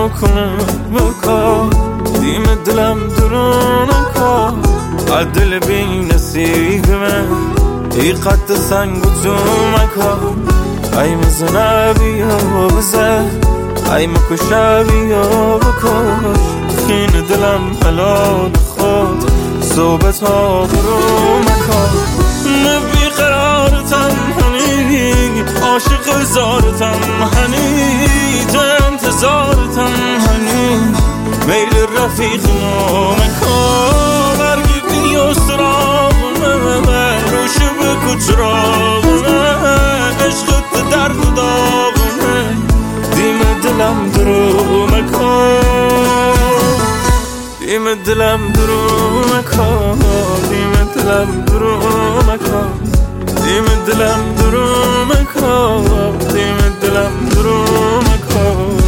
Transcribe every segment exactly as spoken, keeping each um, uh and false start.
بکنه بکن دیم دلم درون کن عدل بی نصیب من ای قد سنگ و تو مکن ای مزنه بیا بزه ای مکشه بیا بکش خین دلم حلال خود صحبت ها برو مکن نبی قرار تنهنی عاشق زار تنهنی تو انتظار تنهنی میل رفیق نامکن برگی بیا سراغونه روش بگو چراغونه عشقت درد داغونه دیم دلم درو مکن دیم دلم درو مکن دیم دلم درو مکن دیم دلم درو مکن دیم دلم درو مکن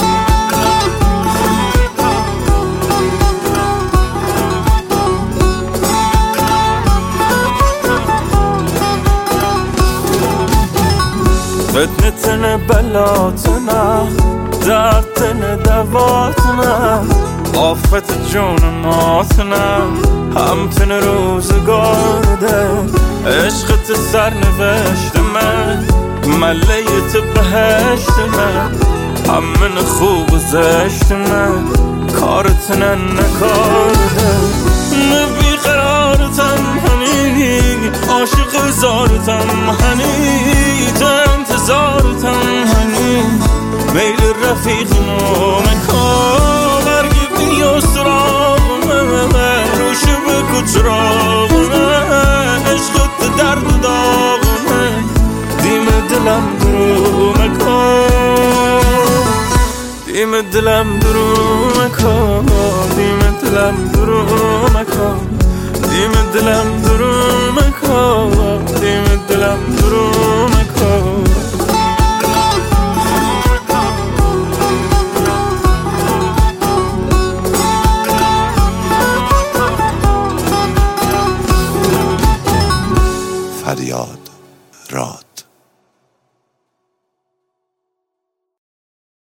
فتنتن بلاتنا دردن دواتنا آفت جون ماتنا همتن روزگار ده عشقت سر نوشت من ملیت بهشت من همین خوب و زشت من کارتن نکار ده نبی قرار تنهنی عاشق زار تنهنی تو انتظار تنهنی میل رفیق نامکن برگی بیا سراغونه روش بگو چراغونه عشقت درد داغونه دیم دلم درو مکن دیم دلم درو مکن دیم دلم درو مکن دیم دلم درو